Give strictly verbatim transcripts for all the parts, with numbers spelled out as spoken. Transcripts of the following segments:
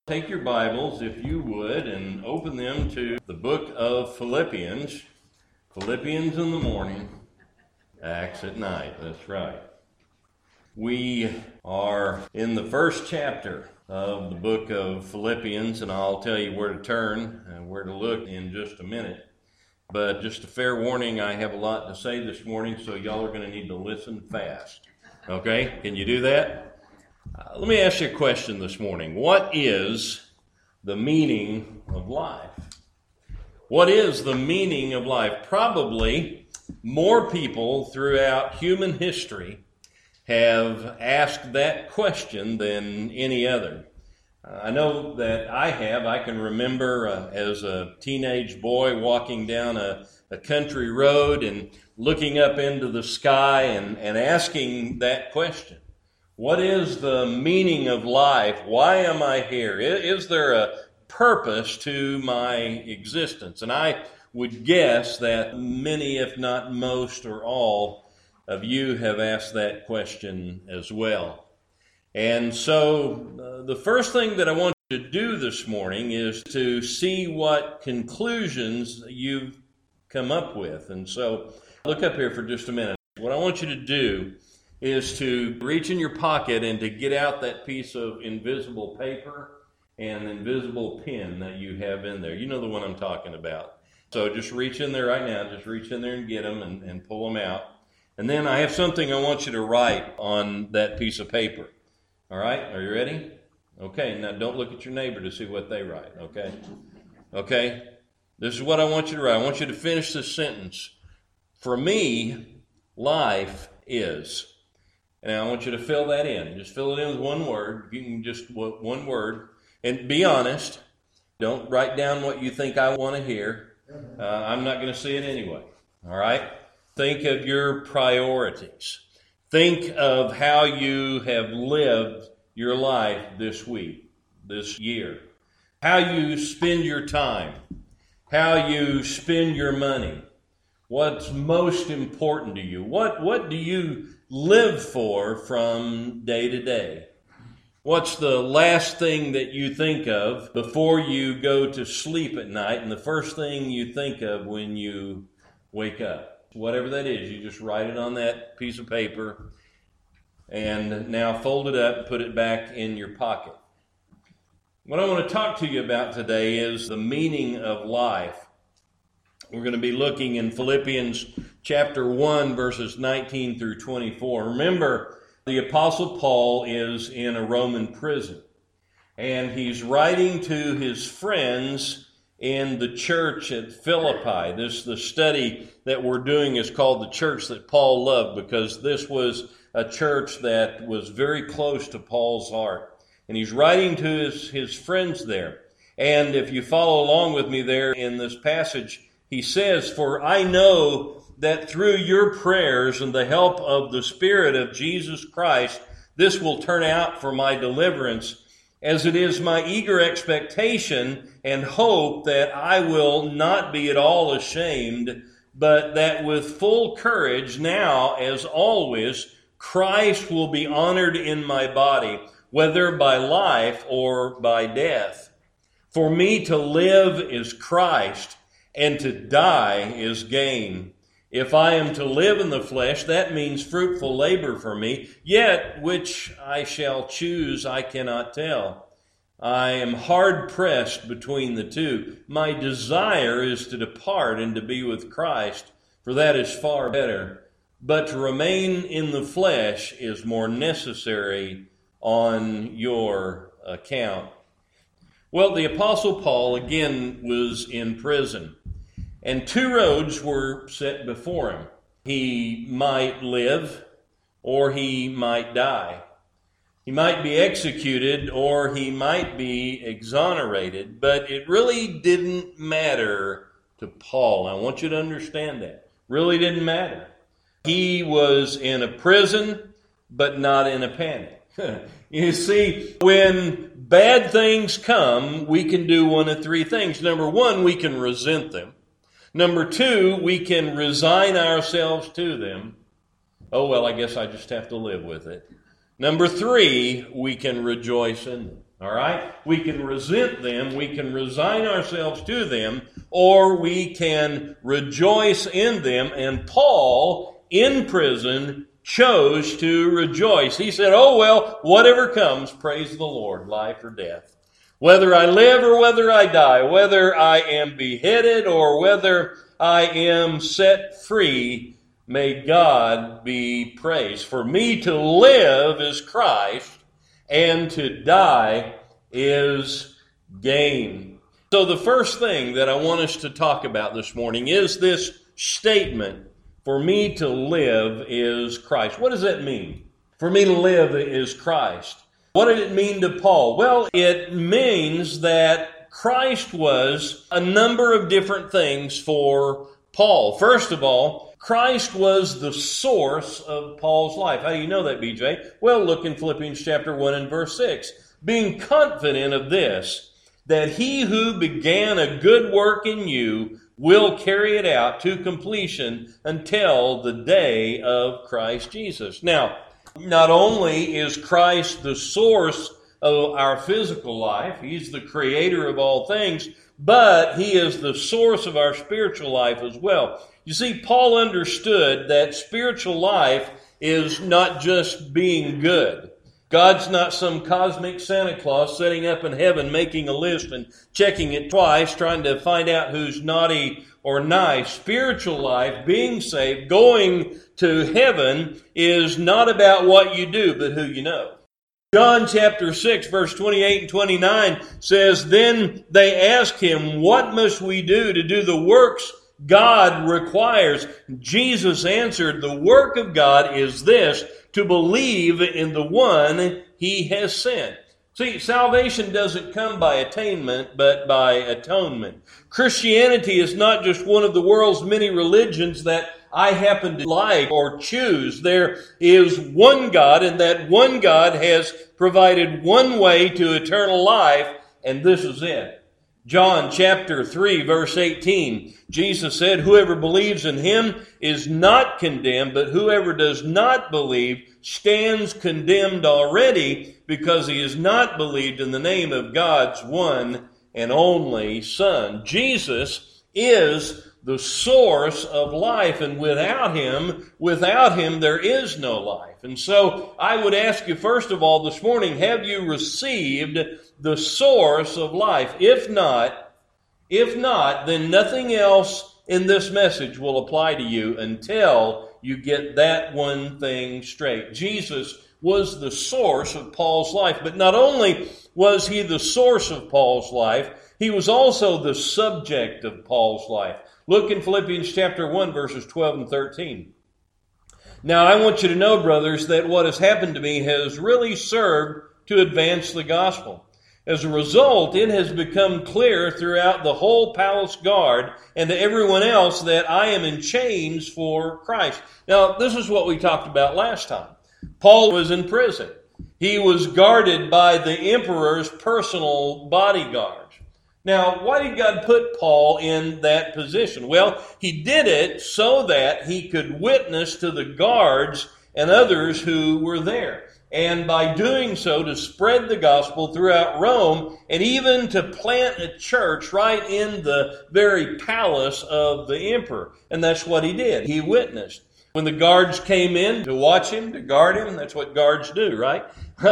Take your Bibles, if you would, and open them to the book of Philippians. Philippians in the morning, Acts at night. That's right. We are in the first chapter of the book of Philippians, and I'll tell you where to turn and where to look in just a minute. But just a fair warning, I have a lot to say this morning, so y'all are going to need to listen fast. Okay? Can you do that? Uh, let me ask you a question this morning. What is the meaning of life? What is the meaning of life? Probably more people throughout human history have asked that question than any other. Uh, I know that I have. I can remember uh, as a teenage boy walking down a, a country road and looking up into the sky and, and asking that question. What is the meaning of life? Why am I here? Is, is there a purpose to my existence? And I would guess that many, if not most or all, of you have asked that question as well. And so uh, the first thing that I want you to do this morning is to see what conclusions you've come up with. And so look up here for just a minute. What I want you to do is to reach in your pocket and to get out that piece of invisible paper and invisible pen that you have in there. You know the one I'm talking about. So just reach in there right now. Just reach in there and get them and, and pull them out. And then I have something I want you to write on that piece of paper. All right? Are you ready? Okay. Now don't look at your neighbor to see what they write. Okay? Okay? This is what I want you to write. I want you to finish this sentence. For me, life is. And I want you to fill that in. Just fill it in with one word. You can just one word. And be honest. Don't write down what you think I want to hear. Uh, I'm not going to see it anyway. All right? Think of your priorities. Think of how you have lived your life this week, this year. How you spend your time. How you spend your money. What's most important to you? What, what do you live for from day to day? What's the last thing that you think of before you go to sleep at night and the first thing you think of when you wake up? Whatever that is, you just write it on that piece of paper and now fold it up and put it back in your pocket. What I want to talk to you about today is the meaning of life. We're going to be looking in Philippians chapter one, verses nineteen through twenty-four. Remember, the Apostle Paul is in a Roman prison, and he's writing to his friends in the church at Philippi. This, the study that we're doing is called the church that Paul loved, because this was a church that was very close to Paul's heart. And he's writing to his, his friends there. And if you follow along with me there in this passage, he says, "For I know that through your prayers and the help of the Spirit of Jesus Christ, this will turn out for my deliverance, as it is my eager expectation and hope that I will not be at all ashamed, but that with full courage, now as always, Christ will be honored in my body, whether by life or by death. For me to live is Christ, and to die is gain. If I am to live in the flesh, that means fruitful labor for me, yet which I shall choose I cannot tell. I am hard pressed between the two. My desire is to depart and to be with Christ, for that is far better. But to remain in the flesh is more necessary on your account." Well, the Apostle Paul again was in prison, and two roads were set before him. He might live, or he might die. He might be executed, or he might be exonerated, but it really didn't matter to Paul. I want you to understand that. Really didn't matter. He was in a prison, but not in a panic. You see, when bad things come, we can do one of three things. Number one, we can resent them. Number two, we can resign ourselves to them. Oh, well, I guess I just have to live with it. Number three, we can rejoice in them. All right? We can resent them, we can resign ourselves to them, or we can rejoice in them. And Paul, in prison, chose to rejoice. He said, oh, well, whatever comes, praise the Lord, life or death. Whether I live or whether I die, whether I am beheaded or whether I am set free, may God be praised. For me to live is Christ, and to die is gain. So the first thing that I want us to talk about this morning is this statement, for me to live is Christ. What does that mean? For me to live is Christ. What did it mean to Paul? Well, it means that Christ was a number of different things for Paul. First of all, Christ was the source of Paul's life. How do you know that, B J? Well, look in Philippians chapter one and verse six. Being confident of this, that he who began a good work in you will carry it out to completion until the day of Christ Jesus. Now, not only is Christ the source of our physical life, he's the creator of all things, but he is the source of our spiritual life as well. You see, Paul understood that spiritual life is not just being good. God's not some cosmic Santa Claus sitting up in heaven making a list and checking it twice, trying to find out who's naughty or nice. Spiritual life, being saved, going to heaven is not about what you do, but who you know. John chapter six, verse twenty-eight and twenty-nine says, Then they asked him, What must we do to do the works God requires? Jesus answered, The work of God is this, to believe in the one he has sent. See, salvation doesn't come by attainment, but by atonement. Christianity is not just one of the world's many religions that I happen to like or choose. There is one God, and that one God has provided one way to eternal life, and this is it. John chapter three, verse eighteen, Jesus said, Whoever believes in him is not condemned, but whoever does not believe stands condemned already, because he has not believed in the name of God's one and only Son. Jesus is the source of life, and without him, without him, there is no life. And so I would ask you, first of all, this morning, have you received the source of life? If not, if not, then nothing else in this message will apply to you until you get that one thing straight. Jesus was the source of Paul's life, but not only was he the source of Paul's life, he was also the subject of Paul's life. Look in Philippians chapter one, verses twelve and thirteen. Now, I want you to know, brothers, that what has happened to me has really served to advance the gospel. As a result, it has become clear throughout the whole palace guard and to everyone else that I am in chains for Christ. Now, this is what we talked about last time. Paul was in prison. He was guarded by the emperor's personal bodyguards. Now, why did God put Paul in that position? Well, he did it so that he could witness to the guards and others who were there. And by doing so, to spread the gospel throughout Rome, and even to plant a church right in the very palace of the emperor. And that's what he did. He witnessed. When the guards came in to watch him, to guard him, that's what guards do, right?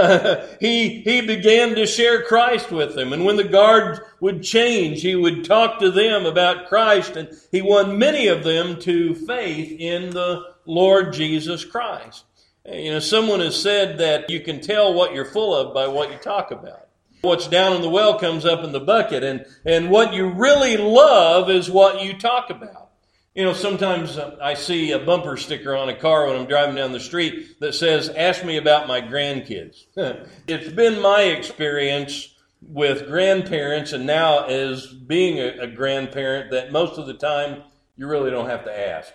he, he began to share Christ with them. And when the guards would change, he would talk to them about Christ. And he won many of them to faith in the Lord Jesus Christ. You know, someone has said that you can tell what you're full of by what you talk about. What's down in the well comes up in the bucket. And, and what you really love is what you talk about. You know, sometimes I see a bumper sticker on a car when I'm driving down the street that says, ask me about my grandkids. It's been my experience with grandparents, and now as being a, a grandparent, that most of the time you really don't have to ask.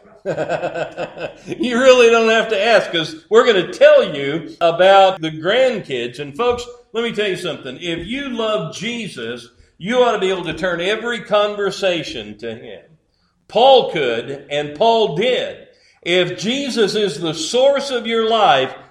You really don't have to ask, because we're going to tell you about the grandkids. And folks, let me tell you something. If you love Jesus, you ought to be able to turn every conversation to him. Paul could, and Paul did. If Jesus is the source of your life,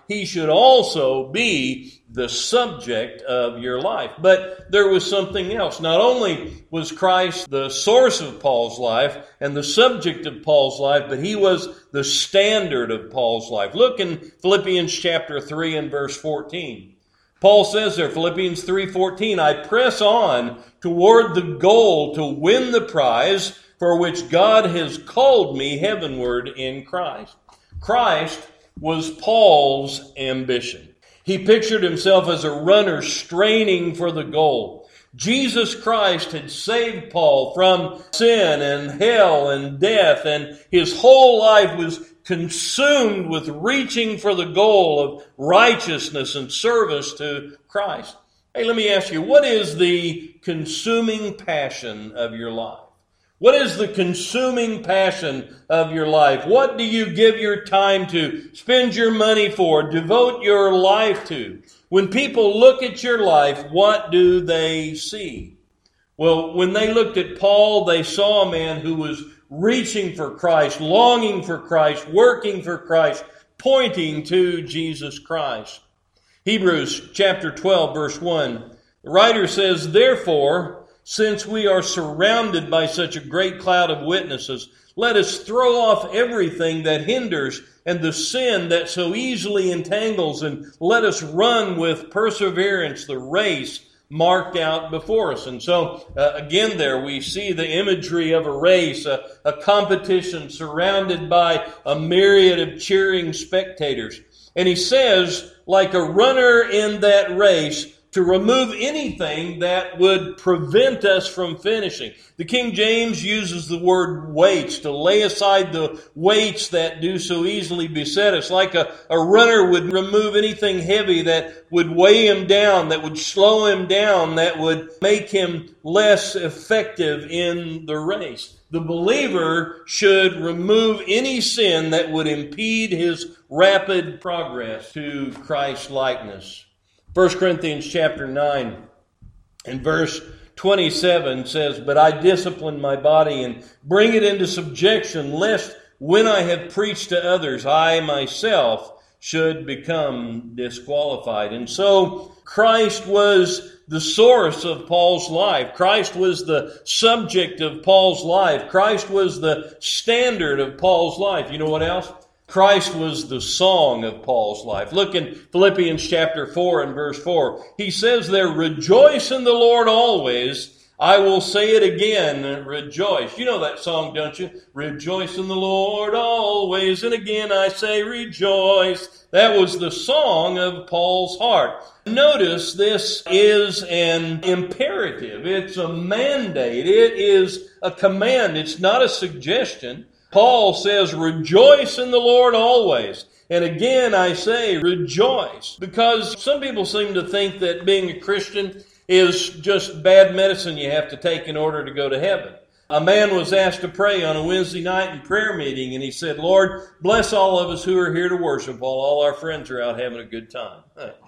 He should also be the subject of your life. But there was something else. Not only was Christ the source of Paul's life and the subject of Paul's life, but he was the standard of Paul's life. Look in Philippians chapter three and verse fourteen. Paul says there, Philippians three fourteen, I press on toward the goal to win the prize for which God has called me heavenward in Christ. Christ was Paul's ambition. He pictured himself as a runner straining for the goal. Jesus Christ had saved Paul from sin and hell and death, and his whole life was consumed with reaching for the goal of righteousness and service to Christ. Hey, let me ask you, what is the consuming passion of your life? What is the consuming passion of your life? What do you give your time to, spend your money for, devote your life to? When people look at your life, what do they see? Well, when they looked at Paul, they saw a man who was reaching for Christ, longing for Christ, working for Christ, pointing to Jesus Christ. Hebrews chapter twelve, verse one, the writer says, therefore, since we are surrounded by such a great cloud of witnesses, let us throw off everything that hinders and the sin that so easily entangles, and let us run with perseverance the race marked out before us. And so, uh, again there we see the imagery of a race, a, a competition surrounded by a myriad of cheering spectators. And he says, like a runner in that race, to remove anything that would prevent us from finishing. The King James uses the word weights, to lay aside the weights that do so easily beset us. Like a, a runner would remove anything heavy that would weigh him down, that would slow him down, that would make him less effective in the race. The believer should remove any sin that would impede his rapid progress to Christ's likeness. First Corinthians chapter nine and verse twenty-seven says, but I discipline my body and bring it into subjection, lest when I have preached to others, I myself should become disqualified. And so Christ was the source of Paul's life. Christ was the subject of Paul's life. Christ was the standard of Paul's life. You know what else? Christ was the song of Paul's life. Look in Philippians chapter four and verse four. He says there, rejoice in the Lord always. I will say it again, rejoice. You know that song, don't you? Rejoice in the Lord always. And again I say rejoice. That was the song of Paul's heart. Notice this is an imperative. It's a mandate. It is a command. It's not a suggestion. Paul says, rejoice in the Lord always. And again, I say, rejoice. Because some people seem to think that being a Christian is just bad medicine you have to take in order to go to heaven. A man was asked to pray on a Wednesday night in prayer meeting, and he said, Lord, bless all of us who are here to worship while all our friends are out having a good time.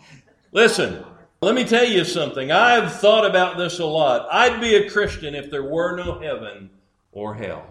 Listen, let me tell you something. I've thought about this a lot. I'd be a Christian if there were no heaven or hell.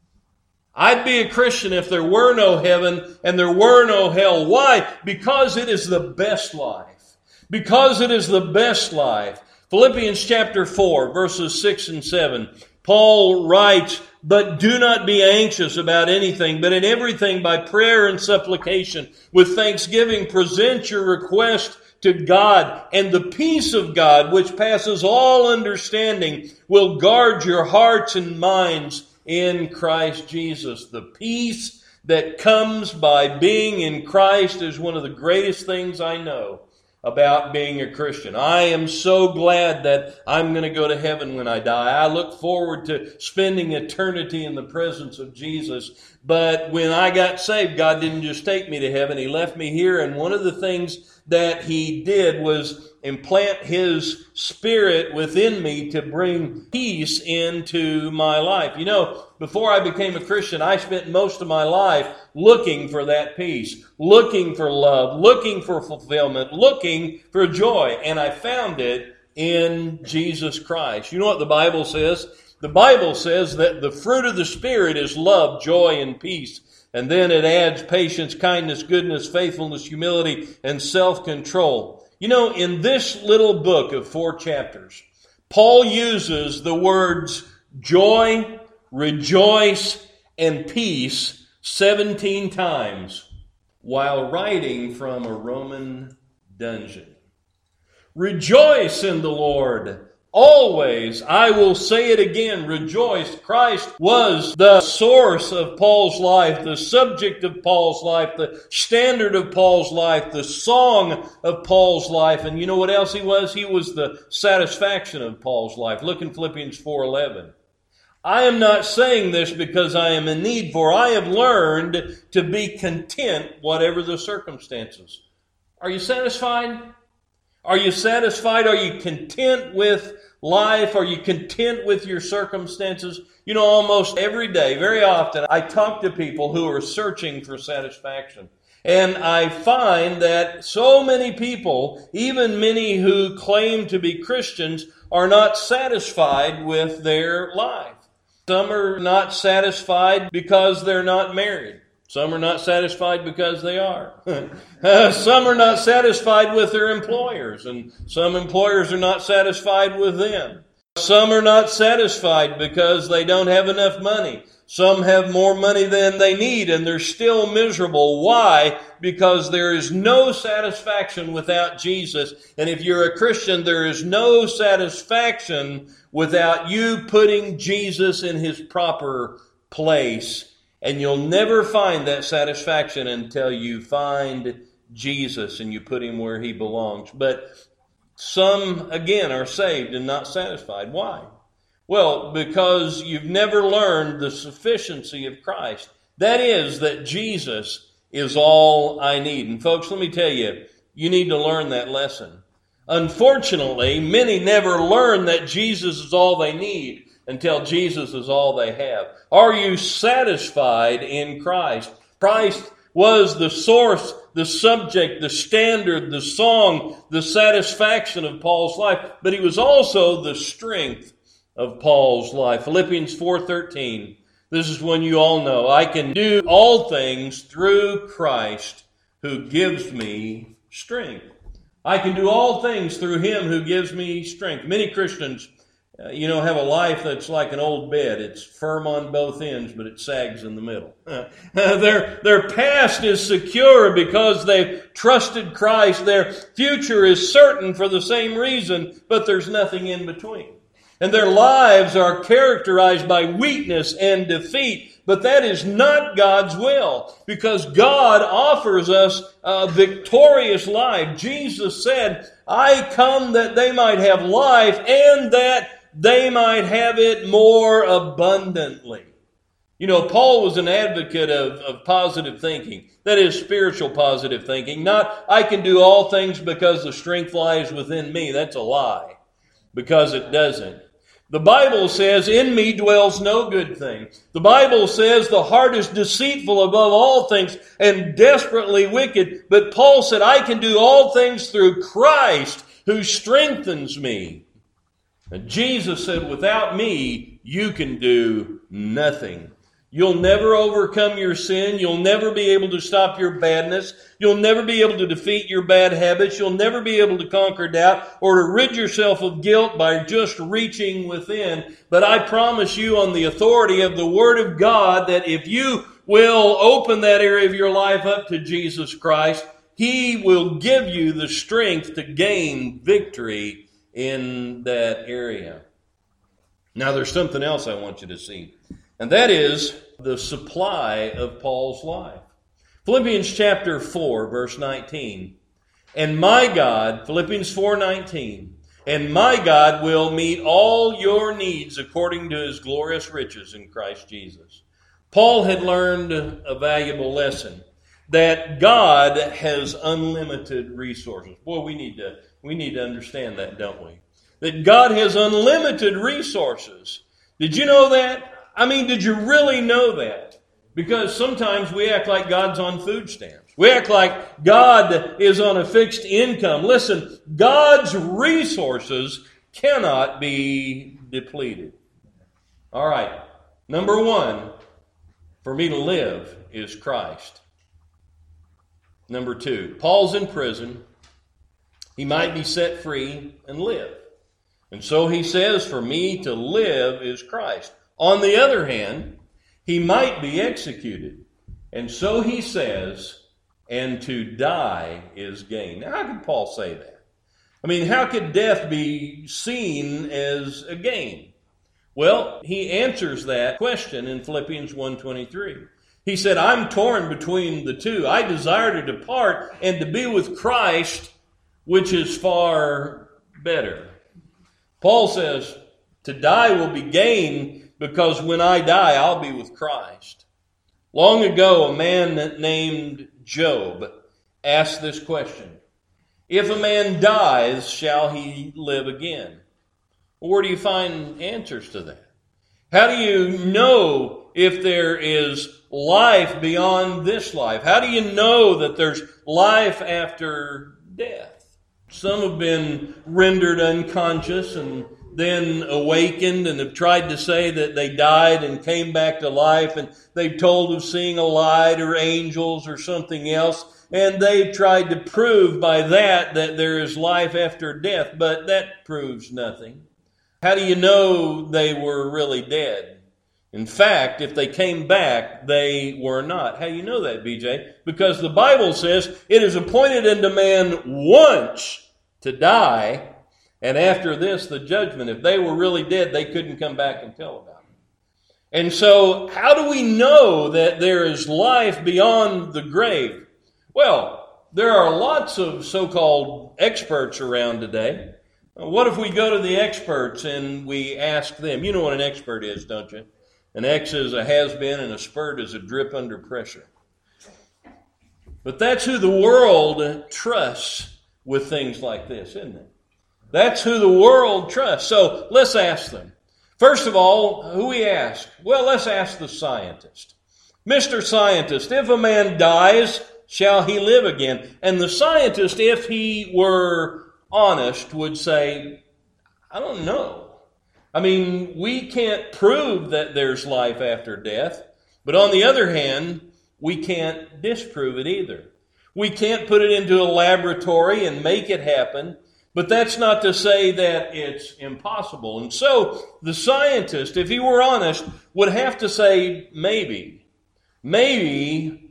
I'd be a Christian if there were no heaven and there were no hell. Why? Because it is the best life. Because it is the best life. Philippians chapter four, verses six and seven. Paul writes, but do not be anxious about anything, but in everything by prayer and supplication, with thanksgiving, present your request to God, and the peace of God, which passes all understanding, will guard your hearts and minds in Christ Jesus. The peace that comes by being in Christ is one of the greatest things I know about being a Christian. I am so glad that I'm going to go to heaven when I die. I look forward to spending eternity in the presence of Jesus. But when I got saved, God didn't just take me to heaven. He left me here, and one of the things that He did was implant His Spirit within me to bring peace into my life. You know, before I became a Christian, I spent most of my life looking for that peace, looking for love, looking for fulfillment, looking for joy. And I found it in Jesus Christ. You know what the Bible says? The Bible says that the fruit of the Spirit is love, joy, and peace, And then it adds patience, kindness, goodness, faithfulness, humility, and self-control. You know, in this little book of four chapters, Paul uses the words joy, rejoice, and peace seventeen times while writing from a Roman dungeon. Rejoice in the Lord. Always, I will say it again, rejoice. Christ was the source of Paul's life, the subject of Paul's life, the standard of Paul's life, the song of Paul's life. And you know what else he was? He was the satisfaction of Paul's life. Look in Philippians four eleven. I am not saying this because I am in need, for I have learned to be content whatever the circumstances. Are you satisfied? Are you satisfied? Are you content with life? Are you content with your circumstances? You know, almost every day, very often, I talk to people who are searching for satisfaction. And I find that so many people, even many who claim to be Christians, are not satisfied with their life. Some are not satisfied because they're not married. Some are not satisfied because they are. uh, some are not satisfied with their employers, and some employers are not satisfied with them. Some are not satisfied because they don't have enough money. Some have more money than they need, and they're still miserable. Why? Because there is no satisfaction without Jesus. And if you're a Christian, there is no satisfaction without you putting Jesus in his proper place. And you'll never find that satisfaction until you find Jesus and you put him where he belongs. But some, again, are saved and not satisfied. Why? Well, because you've never learned the sufficiency of Christ. That is, that Jesus is all I need. And folks, let me tell you, you need to learn that lesson. Unfortunately, many never learn that Jesus is all they need until Jesus is all they have. Are you satisfied in Christ? Christ was the source, the subject, the standard, the song, the satisfaction of Paul's life, but he was also the strength of Paul's life. Philippians four thirteen. This is one you all know. I can do all things through Christ who gives me strength. I can do all things through him who gives me strength. Many Christians, uh, you know, have a life that's like an old bed. It's firm on both ends, but it sags in the middle. Uh, their, their past is secure because they've trusted Christ. Their future is certain for the same reason, but there's nothing in between. And their lives are characterized by weakness and defeat. But that is not God's will, because God offers us a victorious life. Jesus said, I come that they might have life and that they might have it more abundantly. You know, Paul was an advocate of, of positive thinking. That is spiritual positive thinking. Not, I can do all things because the strength lies within me. That's a lie, because it doesn't. The Bible says, in me dwells no good thing. The Bible says the heart is deceitful above all things and desperately wicked. But Paul said, I can do all things through Christ who strengthens me. And Jesus said, without me, you can do nothing. You'll never overcome your sin. You'll never be able to stop your badness. You'll never be able to defeat your bad habits. You'll never be able to conquer doubt or to rid yourself of guilt by just reaching within. But I promise you on the authority of the Word of God that if you will open that area of your life up to Jesus Christ, He will give you the strength to gain victory in that area. Now there's something else I want you to see. And that is the supply of Paul's life. Philippians chapter four, verse nineteen. And my God, Philippians four nineteen, and my God will meet all your needs according to His glorious riches in Christ Jesus. Paul had learned a valuable lesson, that God has unlimited resources. Boy, we need to, we need to understand that, don't we? That God has unlimited resources. Did you know that? I mean, did you really know that? Because sometimes we act like God's on food stamps. We act like God is on a fixed income. Listen, God's resources cannot be depleted. All right. Number one, For me to live is Christ. Number two, Paul's in prison. He might be set free and live. And so he says, for me to live is Christ. On the other hand, he might be executed. And so he says, and to die is gain. Now, how could Paul say that? I mean, how could death be seen as a gain? Well, he answers that question in Philippians one twenty-three. He said, I'm torn between the two. I desire to depart and to be with Christ, which is far better. Paul says, to die will be gain because when I die, I'll be with Christ. Long ago, a man named Job asked this question. If a man dies, shall he live again? Well, where do you find answers to that? How do you know if there is life beyond this life? How do you know that there's life after death? Some have been rendered unconscious and then awakened and have tried to say that they died and came back to life, and they've told of seeing a light or angels or something else, and they've tried to prove by that that there is life after death, but that proves nothing. How do you know they were really dead? In fact, if they came back, they were not. How do you know that, B J? Because the Bible says it is appointed unto man once to die, and after this, the judgment. If they were really dead, they couldn't come back and tell about it. And so, how do we know that there is life beyond the grave? Well, there are lots of so-called experts around today. What if we go to the experts and we ask them? You know what an expert is, don't you? An X is a has-been and a spurt is a drip under pressure. But that's who the world trusts with things like this, isn't it? That's who the world trusts. So let's ask them. First of all, who we ask? Well, let's ask the scientist. Mister Scientist, if a man dies, shall he live again? And the scientist, if he were honest, would say, I don't know. I mean, we can't prove that there's life after death. But on the other hand, we can't disprove it either. We can't put it into a laboratory and make it happen, but that's not to say that it's impossible. And so the scientist, if he were honest, would have to say maybe. Maybe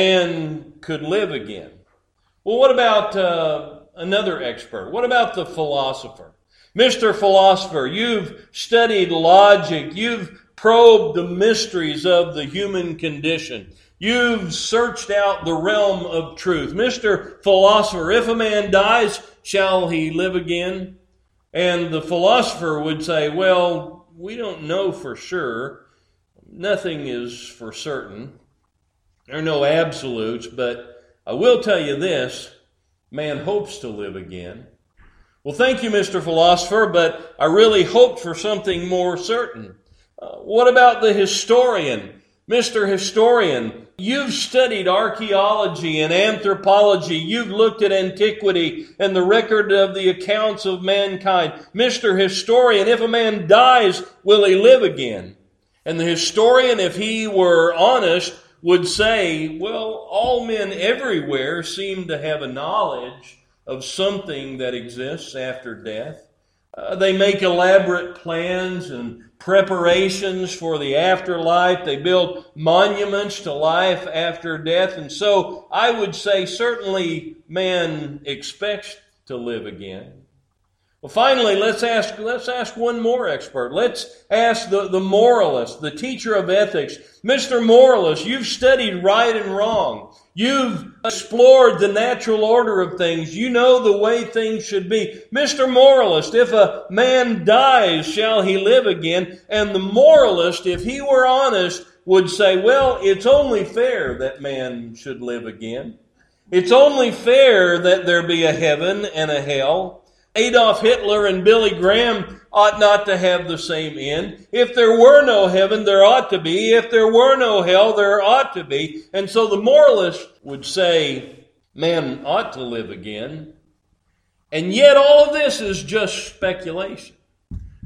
man could live again. Well, what about uh, another expert? What about the philosopher? Mister Philosopher, you've studied logic. You've probed the mysteries of the human condition. You've searched out the realm of truth. Mister Philosopher, if a man dies, shall he live again? And the philosopher would say, well, we don't know for sure. Nothing is for certain. There are no absolutes, but I will tell you this, man hopes to live again. Well, thank you, Mister Philosopher, but I really hoped for something more certain. Uh, what about the historian? Mister Historian, you've studied archaeology and anthropology. You've looked at antiquity and the record of the accounts of mankind. Mister Historian, if a man dies, will he live again? And the historian, if he were honest, would say, well, all men everywhere seem to have a knowledge of something that exists after death. Uh, they make elaborate plans and preparations for the afterlife. They build monuments to life after death. And so I would say certainly man expects to live again. Well, finally, let's ask, let's ask one more expert. Let's ask the, the moralist, the teacher of ethics. Mister Moralist, you've studied right and wrong. You've explored the natural order of things. You know the way things should be. Mister Moralist, if a man dies, shall he live again? And the moralist, if he were honest, would say, well, it's only fair that man should live again. It's only fair that there be a heaven and a hell. Adolf Hitler and Billy Graham ought not to have the same end. If there were no heaven, there ought to be. If there were no hell, there ought to be. And so the moralist would say, man ought to live again. And yet all of this is just speculation.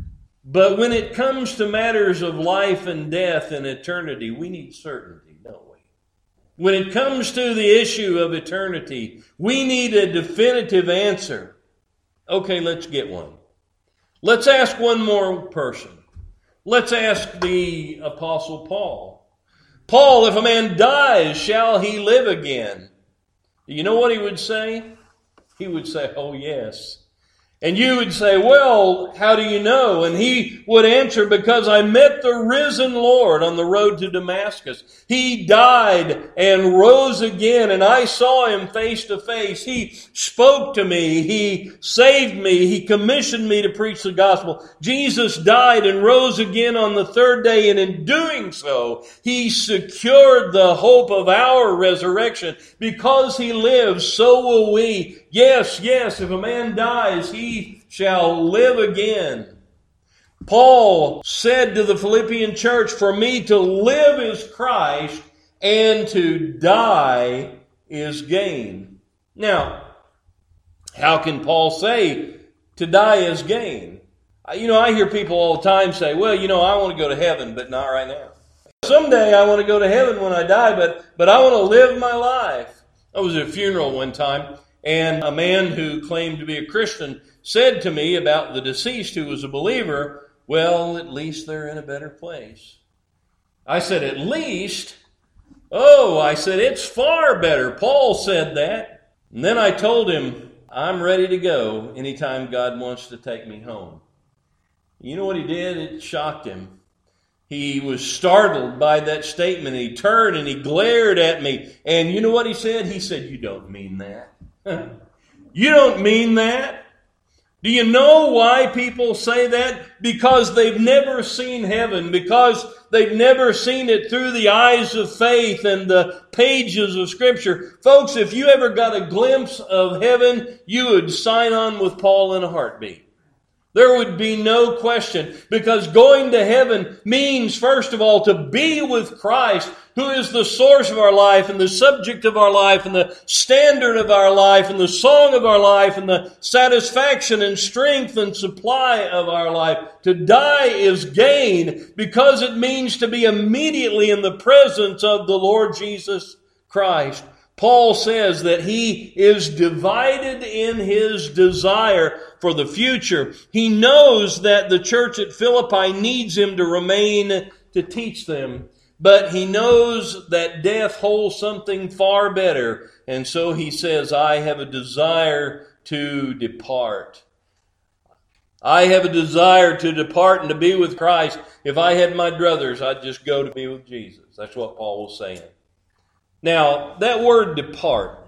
But when it comes to matters of life and death and eternity, we need certainty, don't we? When it comes to the issue of eternity, we need a definitive answer. Okay, let's get one. Let's ask one more person. Let's ask the Apostle Paul. Paul, if a man dies, shall he live again? You know what he would say? He would say, oh yes. And you would say, well, how do you know? And he would answer, because I met the risen Lord on the road to Damascus. He died and rose again, and I saw him face to face. He spoke to me. He saved me. He commissioned me to preach the gospel. Jesus died and rose again on the third day, and in doing so, he secured the hope of our resurrection. Because he lives, so will we. Yes, yes, if a man dies, he shall live again. Paul said to the Philippian church, for me to live is Christ, and to die is gain. Now, how can Paul say to die is gain? You know, I hear people all the time say, well, you know, I want to go to heaven, but not right now. Someday I want to go to heaven when I die, but, but I want to live my life. I was at a funeral one time, and a man who claimed to be a Christian said to me about the deceased who was a believer, well, at least they're in a better place. I said, at least? Oh, I said, it's far better. Paul said that. And then I told him, I'm ready to go anytime God wants to take me home. You know what he did? It shocked him. He was startled by that statement. He turned and he glared at me. And you know what he said? He said, you don't mean that. You don't mean that? Do you know why people say that? Because they've never seen heaven, because they've never seen it through the eyes of faith and the pages of Scripture. Folks, if you ever got a glimpse of heaven, you would sign on with Paul in a heartbeat. There would be no question, because going to heaven means, first of all, to be with Christ, who is the source of our life and the subject of our life and the standard of our life and the song of our life and the satisfaction and strength and supply of our life. To die is gain, because it means to be immediately in the presence of the Lord Jesus Christ. Paul says that he is divided in his desire for the future. He knows that the church at Philippi needs him to remain to teach them, but he knows that death holds something far better. And so he says, I have a desire to depart. I have a desire to depart and to be with Christ. If I had my druthers, I'd just go to be with Jesus. That's what Paul was saying. Now, that word depart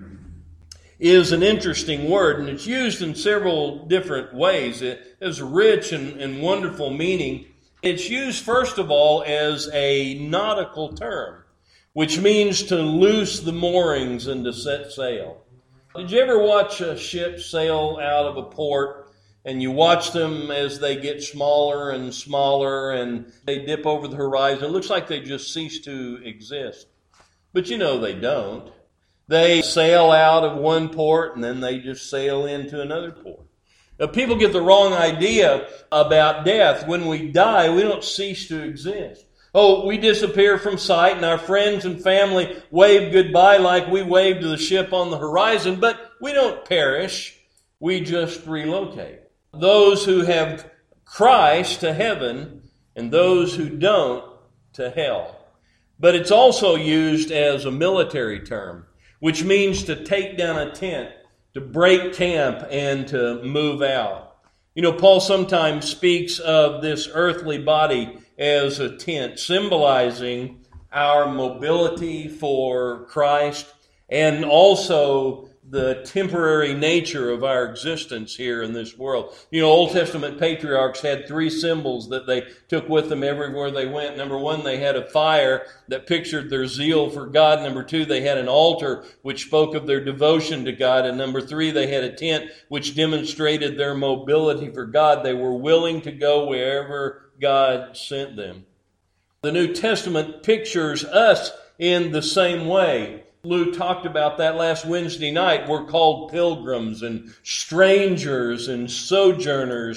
is an interesting word, and it's used in several different ways. It has rich and, and wonderful meaning. It's used, first of all, as a nautical term, which means to loose the moorings and to set sail. Did you ever watch a ship sail out of a port, and you watch them as they get smaller and smaller, and they dip over the horizon? It looks like they just cease to exist. But you know they don't. They sail out of one port and then they just sail into another port. Now, people get the wrong idea about death. When we die, we don't cease to exist. Oh, we disappear from sight and our friends and family wave goodbye like we wave to the ship on the horizon, but we don't perish. We just relocate. Those who have Christ to heaven and those who don't to hell. But it's also used as a military term, which means to take down a tent, to break camp, and to move out. You know, Paul sometimes speaks of this earthly body as a tent, symbolizing our mobility for Christ and also the temporary nature of our existence here in this world. You know, Old Testament patriarchs had three symbols that they took with them everywhere they went. Number one, they had a fire that pictured their zeal for God. Number two, they had an altar which spoke of their devotion to God. And number three, they had a tent which demonstrated their mobility for God. They were willing to go wherever God sent them. The New Testament pictures us in the same way. Lou talked about that last Wednesday night. We're called pilgrims and strangers and sojourners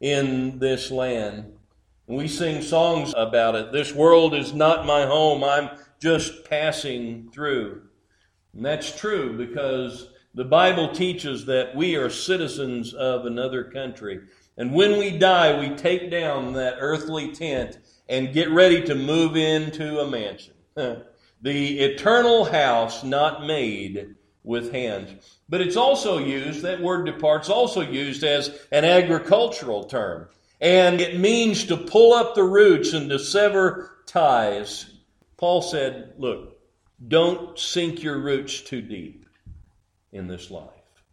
in this land. We sing songs about it. This world is not my home. I'm just passing through. And that's true because the Bible teaches that we are citizens of another country. And when we die, we take down that earthly tent and get ready to move into a mansion. The eternal house not made with hands. But it's also used, that word depart's also used as an agricultural term. And it means to pull up the roots and to sever ties. Paul said, look, don't sink your roots too deep in this life.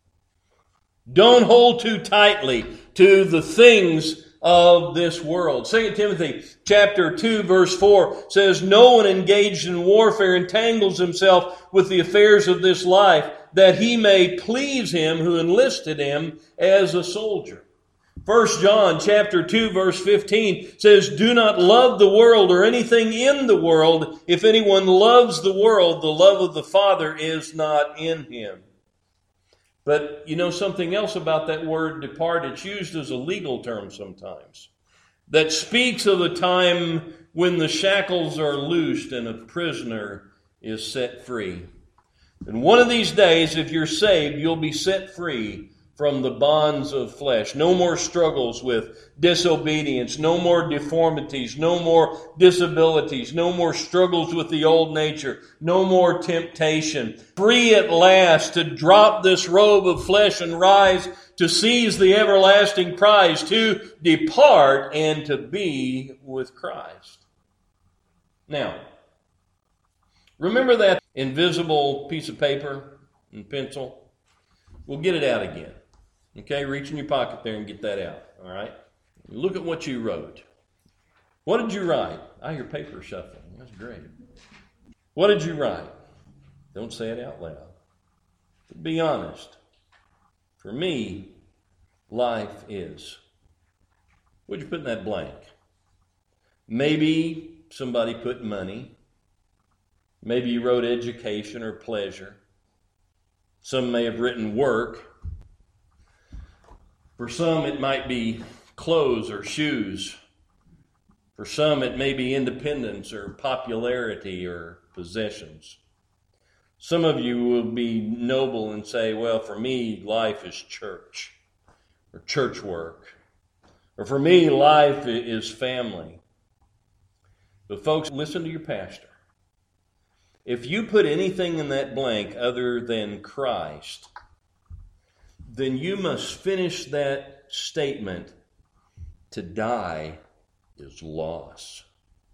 Don't hold too tightly to the things of this world. Second Timothy chapter two verse four says, no one engaged in warfare entangles himself with the affairs of this life, that he may please him who enlisted him as a soldier. First John chapter two verse fifteen says, do not love the world or anything in the world. If anyone loves the world, the love of the Father is not in him. But you know something else about that word depart? It's used as a legal term sometimes. That speaks of a time when the shackles are loosed and a prisoner is set free. And one of these days, if you're saved, you'll be set free from the bonds of flesh. No more struggles with disobedience. No more deformities. No more disabilities. No more struggles with the old nature. No more temptation. Free at last to drop this robe of flesh and rise to seize the everlasting prize, to depart and to be with Christ. Now, remember that invisible piece of paper and pencil? We'll get it out again. Okay, reach in your pocket there and get that out, all right? Look at what you wrote. What did you write? I hear paper shuffling. That's great. What did you write? Don't say it out loud. But be honest. For me, life is. What'd you put in that blank? Maybe somebody put money. Maybe you wrote education or pleasure. Some may have written work. For some, it might be clothes or shoes. For some, it may be independence or popularity or possessions. Some of you will be noble and say, well, for me, life is church or church work. Or for me, life is family. But folks, listen to your pastor. If you put anything in that blank other than Christ, then you must finish that statement. To die is loss.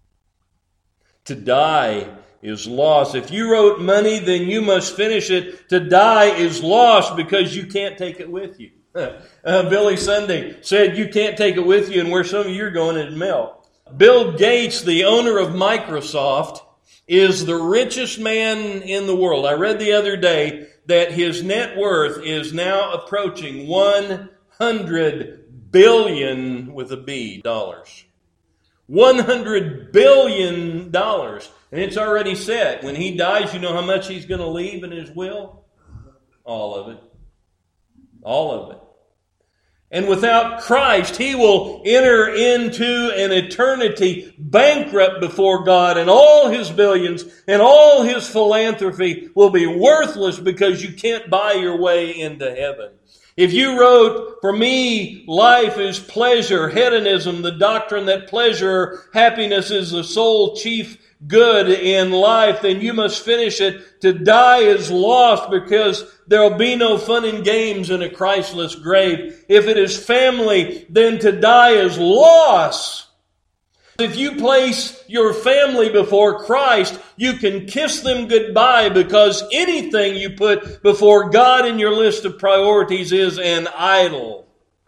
To die is loss. If you wrote money, then you must finish it. To die is loss because you can't take it with you. uh, Billy Sunday said you can't take it with you, and where some of you are going, it'd melt. Bill Gates, the owner of Microsoft, is the richest man in the world. I read the other day that his net worth is now approaching one hundred billion with a B dollars. one hundred billion dollars. And it's already set. When he dies, you know how much he's going to leave in his will? All of it. All of it. And without Christ, he will enter into an eternity bankrupt before God, and all his billions and all his philanthropy will be worthless because you can't buy your way into heaven. If you wrote, for me, life is pleasure, hedonism, the doctrine that pleasure, happiness is the sole chief good in life, then you must finish it. To die is lost because there will be no fun and games in a Christless grave. If it is family, then to die is loss. If you place your family before Christ, you can kiss them goodbye because anything you put before God in your list of priorities is an idol.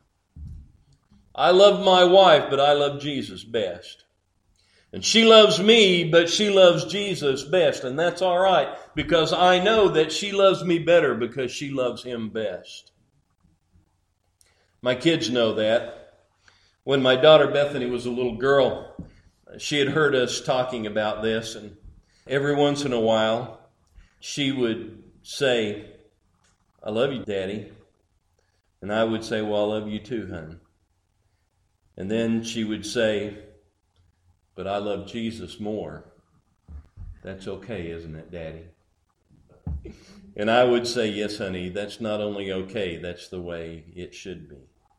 I love my wife, but I love Jesus best. And she loves me, but she loves Jesus best. And that's all right, because I know that she loves me better because she loves him best. My kids know that. When my daughter Bethany was a little girl, she had heard us talking about this, and every once in a while, she would say, I love you, Daddy. And I would say, well, I love you too, hon. And then she would say, but I love Jesus more. That's okay, isn't it, Daddy? And I would say, yes, honey, that's not only okay, that's the way it should be.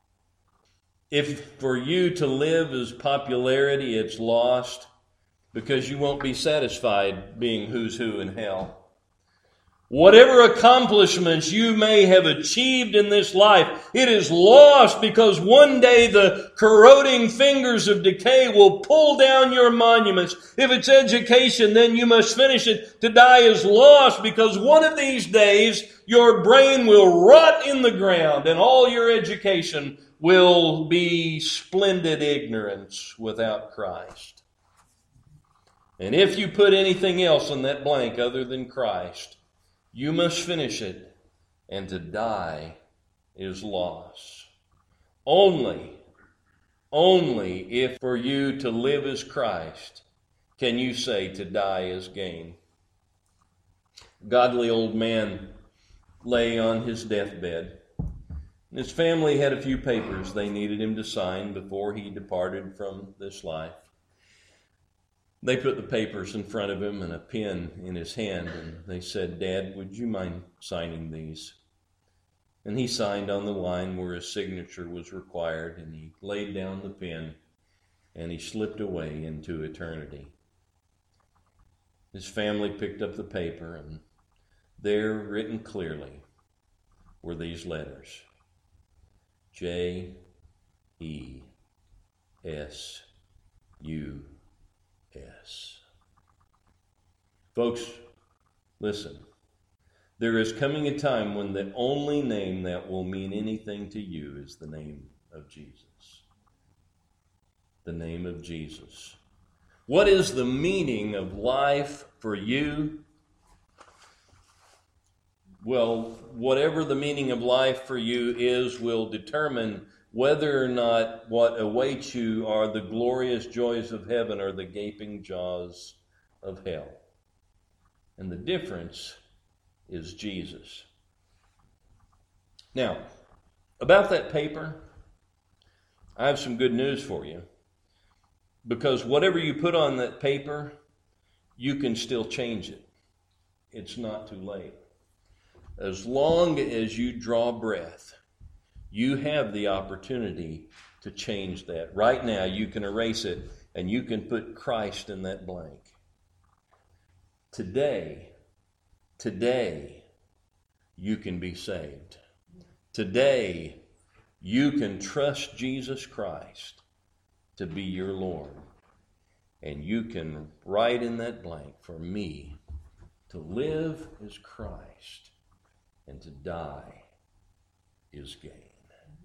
If for you to live as popularity, it's lost because you won't be satisfied being who's who in hell. Whatever accomplishments you may have achieved in this life, it is lost because one day the corroding fingers of decay will pull down your monuments. If it's education, then you must finish it. To die is lost because one of these days your brain will rot in the ground and all your education will be splendid ignorance without Christ. And if you put anything else in that blank other than Christ, you must finish it, and to die is loss. Only, only if for you to live as Christ can you say to die is gain. A godly old man lay on his deathbed. His family had a few papers they needed him to sign before he departed from this life. They put the papers in front of him and a pen in his hand, and they said, Dad, would you mind signing these? And he signed on the line where his signature was required, and he laid down the pen, and he slipped away into eternity. His family picked up the paper, and there, written clearly, were these letters. J E S U S. Folks, listen. There is coming a time when the only name that will mean anything to you is the name of Jesus. The name of Jesus. What is the meaning of life for you? Well, whatever the meaning of life for you is will determine whether or not what awaits you are the glorious joys of heaven or the gaping jaws of hell. And the difference is Jesus. Now, about that paper, I have some good news for you. Because whatever you put on that paper, you can still change it. It's not too late. As long as you draw breath, you have the opportunity to change that. Right now, you can erase it, and you can put Christ in that blank. Today, today, you can be saved. Today, you can trust Jesus Christ to be your Lord. And you can write in that blank, for me, to live is Christ, and to die is gain.